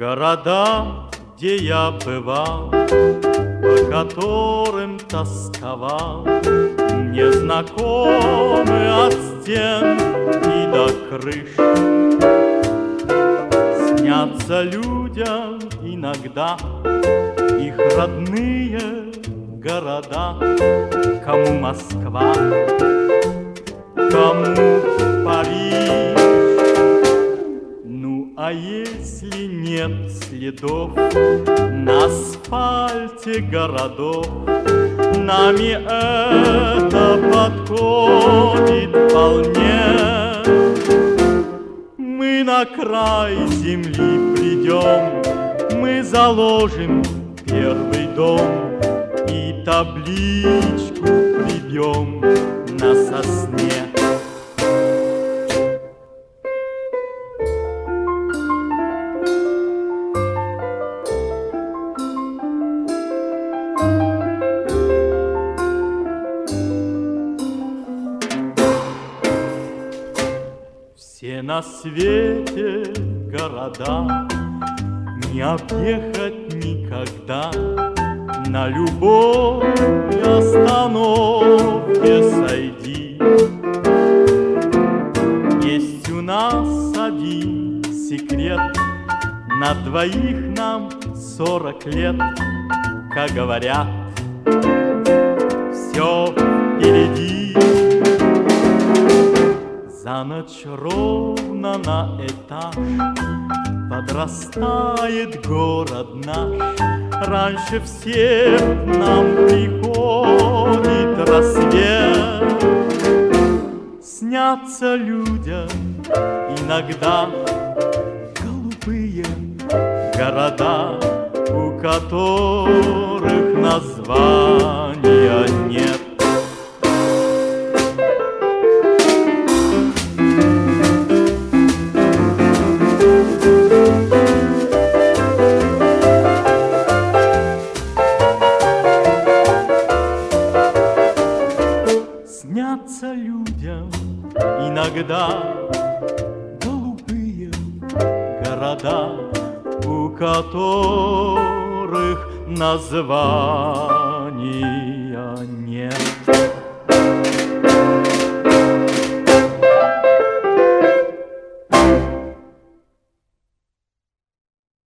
Города, где я бывал, по которым тосковал, мне знакомы от стен и до крыш. Снятся людям иногда их родные города, кому Москва, кому Париж. Ну, а если нет следов на асфальте городов, нами это подходит вполне. Мы на край земли придем, мы заложим первый дом и табличку прибьем на сосне. Все на свете города не объехать никогда, на любой остановке сойди. Есть у нас один секрет, на двоих нам 40 лет, как говорят, все впереди. За ночь ровно на этаж подрастает город наш. Раньше всех нам приходит рассвет. Снятся людям иногда голубые города, у которых названия нет. Снятся людям иногда голубые города, у которых названий